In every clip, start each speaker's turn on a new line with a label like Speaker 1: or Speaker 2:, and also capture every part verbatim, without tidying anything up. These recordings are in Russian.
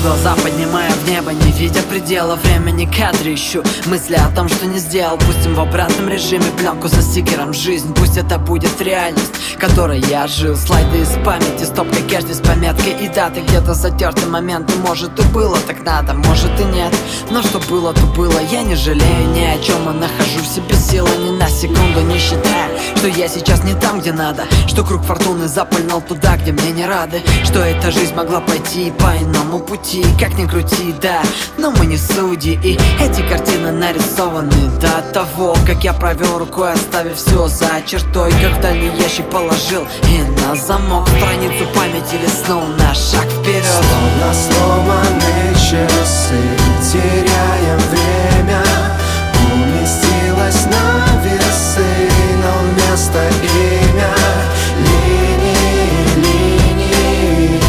Speaker 1: глаза поднимая в небо, не видя предела времени, кадры ищу, мысли о том, что не сделал. Пустим в обратном режиме пленку со стикером жизнь. Пусть это будет реальность, которой я жил. Слайды из памяти, стопка кэшди с пометкой и даты. Где-то затерты моменты, может и было так надо, может и нет. Но что было, то было, я не жалею ни о чем. И нахожу в себе силы ни на секунду, не считая, что я сейчас не там, где надо. Что круг фортуны запальнул туда, где мне не рады. Что эта жизнь могла пойти по иному пути. Как ни крути, да, но мы не судьи. И эти картины нарисованы до того, как я провел рукой, оставив все за чертой. Как в дальний ящик положил и на замок страницу памяти листнул на шаг вперед.
Speaker 2: Словно сломанные часы, теряем время. Уместилось на весы, но вместо имя линии, линии.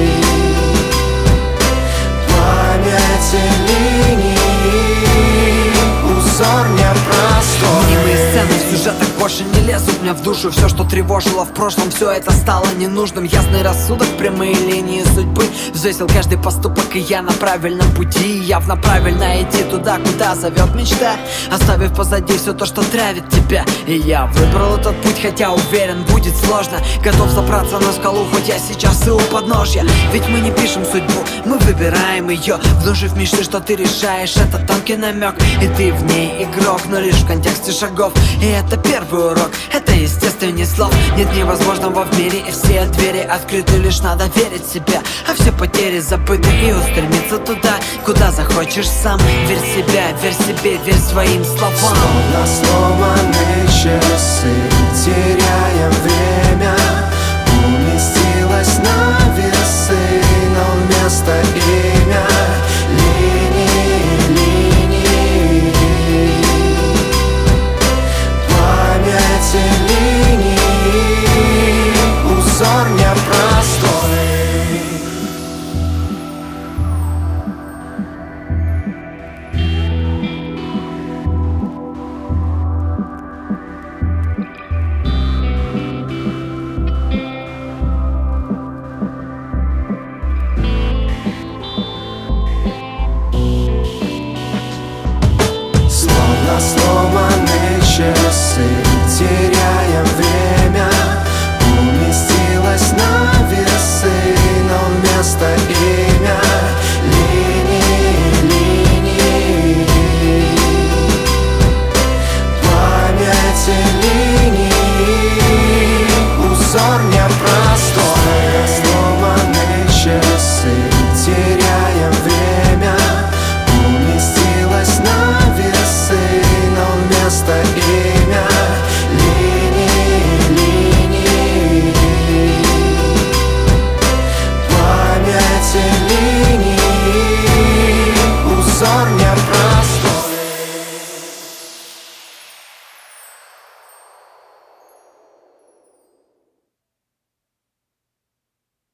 Speaker 2: Памяти линии, узор непростой.
Speaker 1: Мнимые сцены в сюжетах больше не лезут мне в душу. Все, что тревожило в прошлом, все это стало ненужным. Ясный рассудок, прямые линии судьбы взвесил каждый поступок, и я на правильном пути. Явно правильно идти туда, куда зовет мечта, оставив позади все то, что травит тебя. И я выбрал этот путь, хотя уверен, будет сложно. Готов забраться на скалу, хоть я сейчас и у подножья. Ведь мы не пишем судьбу, мы выбираем ее, внушив мечты, что ты решаешь. Это тонкий намек, и ты в ней игрок, но лишь в контексте шагов. И это первый урок, это естественней слов. Нет невозможного в мире, и все двери открыты. Лишь надо верить в себя, а все потери забыты. И устремиться туда, куда захочешь сам. Верь в себя, верь себе, верь своим словам.
Speaker 2: Словно сломанные часы, теряем время. Уместилось на весы, но вместо имя линии, линии. Памяти линии, узор непростой. Сломанные часы, теряем время. Уместилось на весы, но вместо имя линии, линии. Памяти линии, узор непростой. Сломанные часы, теряем время.